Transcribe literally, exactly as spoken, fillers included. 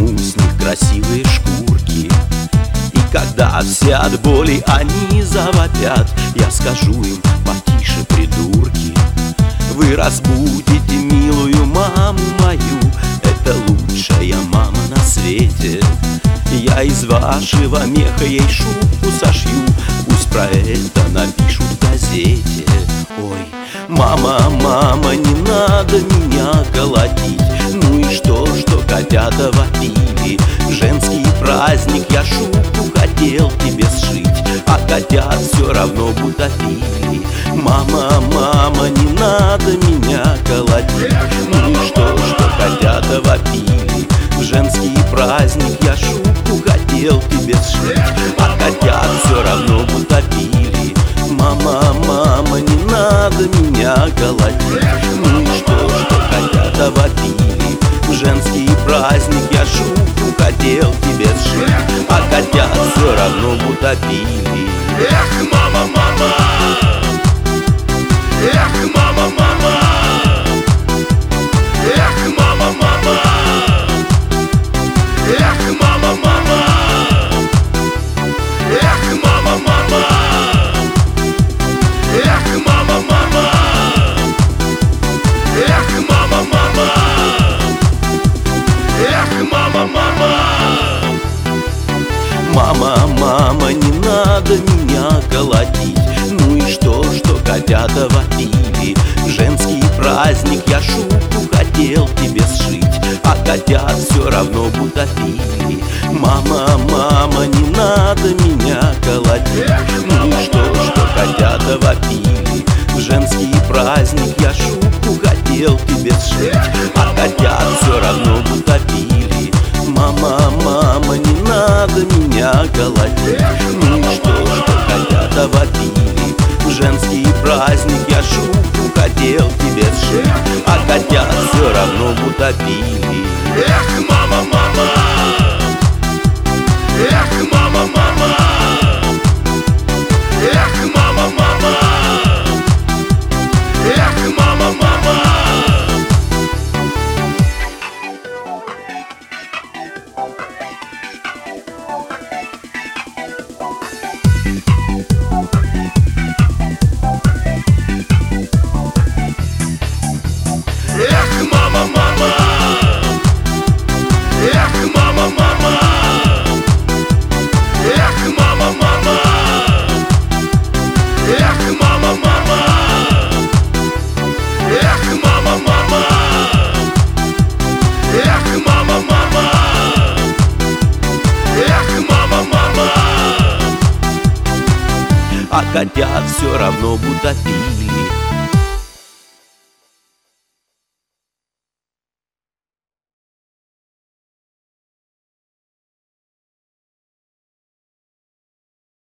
сниму с них красивые шкурки. И когда все от боли они завопят, я скажу им: потише, придурки. Вы разбудите милую маму мою, это лучшая мама на свете. Я из вашего меха ей шубку сошью, пусть про это напишут в газете. Ой, мама, мама, не надо меня колотить. Ну и что, что котята вопили? В женский праздник я шубку хотел тебе сшить, а котят все равно бы утопили. Мама, мама, не надо меня колотить. Ну и что, что котята вопили? В женский праздник я шубку хотел тебе сшить, а котят все равно бы утопили. Мама, мама, не надо меня колотить. Ну и что, что котята вопили? В женский праздник я шубку хотел тебе сшить, а котят все равно бы утопили. Эх, мама, мама! Эх, мама, мама! Эх, мама, мама! Эх, мама, мама! Эх, мама, мама! Эх, мама, мама! Эх, мама, мама! Эх, мама, мама! Мама, мама, не надо меня колотить. Ну и что, что котята вопили? В женский праздник я шубку хотел тебе сшить, а котят все равно бы утопили. Мама, мама, не надо меня колотить. Ну и что, что котята вопили? В женский праздник я шубку хотел тебе сшить, а котят все равно бы утопили. Мама, мама, не надо меня колотить. Ну и что, что котята вопили? В женский праздник я шубку хотел тебе сшить, а котят все равно бы утопили. Эх, мама, мама! Эх, мама, мама! Эх, мама, мама! Эх, мама, мама! Эх, мама, мама! Эх, мама, мама! Эх, мама, мама! Эх, мама, мама! Эх, мама, мама! Эх, мама, мама! Эх, мама, мама! А котят все равно бы утопили.